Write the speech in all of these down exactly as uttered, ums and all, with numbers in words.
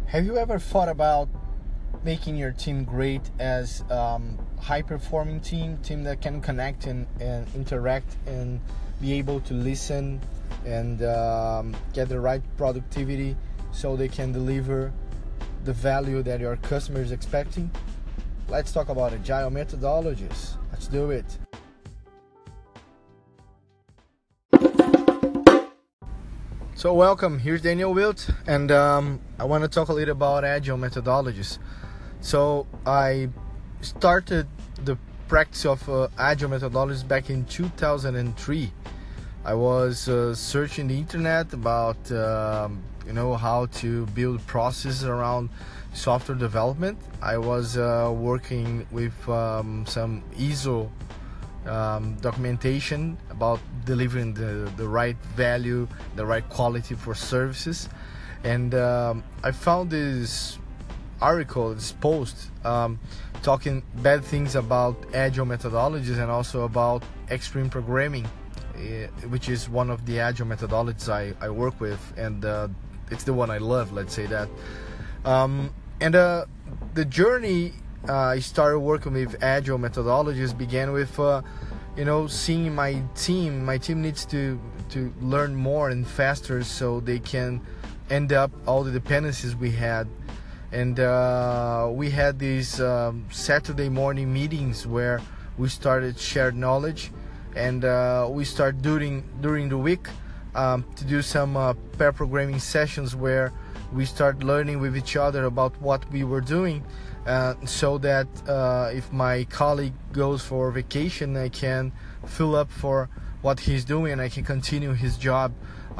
Have you ever thought about making your team great as um, high-performing team, team that can connect and, and interact and be able to listen and um, get the right productivity so they can deliver the value that your customer is expecting? Let's talk about agile methodologies. Let's do it. So welcome, here's Daniel Wilt, and um, I want to talk a little about agile methodologies. So I started the practice of uh, agile methodologies back in two thousand three. I was uh, searching the internet about um, you know how to build processes around software development. I was uh, working with um, some I S O Um, documentation about delivering the, the right value, the right quality for services, and um, I found this article, this post, um, talking bad things about agile methodologies and also about extreme programming, uh, which is one of the agile methodologies I, I work with, and uh, it's the one I love, let's say that. Um, and uh, the journey Uh, I started working with agile methodologies began with, uh, you know, seeing my team. My team needs to to learn more and faster so they can end up all the dependencies we had. And uh, we had these um, Saturday morning meetings where we started shared knowledge, and uh, we start doing during the week um, to do some uh, pair programming sessions where we start learning with each other about what we were doing. Uh, so that uh, if my colleague goes for vacation, I can fill up for what he's doing and I can continue his job,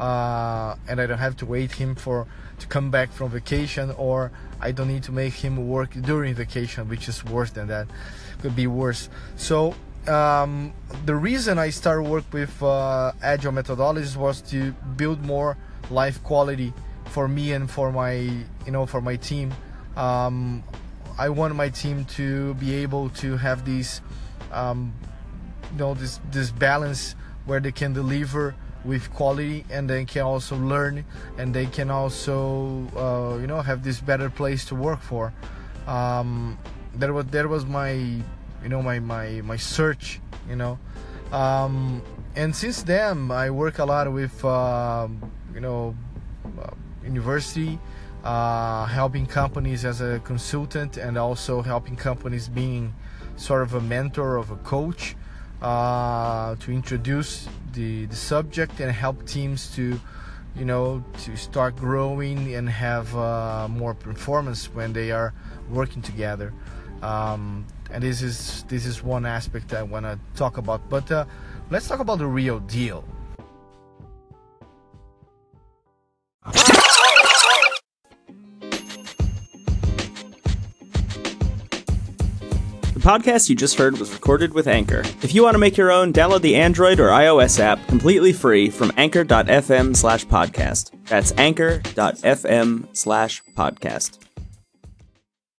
uh, and I don't have to wait him for to come back from vacation, or I don't need to make him work during vacation, which is worse than that. Could be worse. So um, the reason I started work with uh, agile methodologies was to build more life quality for me and for my you know for my team. Um, I want my team to be able to have these, um, you know, this this balance where they can deliver with quality and they can also learn and they can also, uh, you know, have this better place to work for. Um, that was that was my, you know, my my my search, you know, um, and since then I work a lot with, uh, you know, uh, university. Uh, helping companies as a consultant and also helping companies being sort of a mentor of a coach uh, to introduce the, the subject and help teams to, you know, to start growing and have uh, more performance when they are working together. Um, and this is this is one aspect I want to talk about. But uh, let's talk about the real deal. The podcast you just heard was recorded with Anchor. If you want to make your own, download the Android or iOS app completely free from anchor.fm slash podcast. That's anchor.fm slash podcast.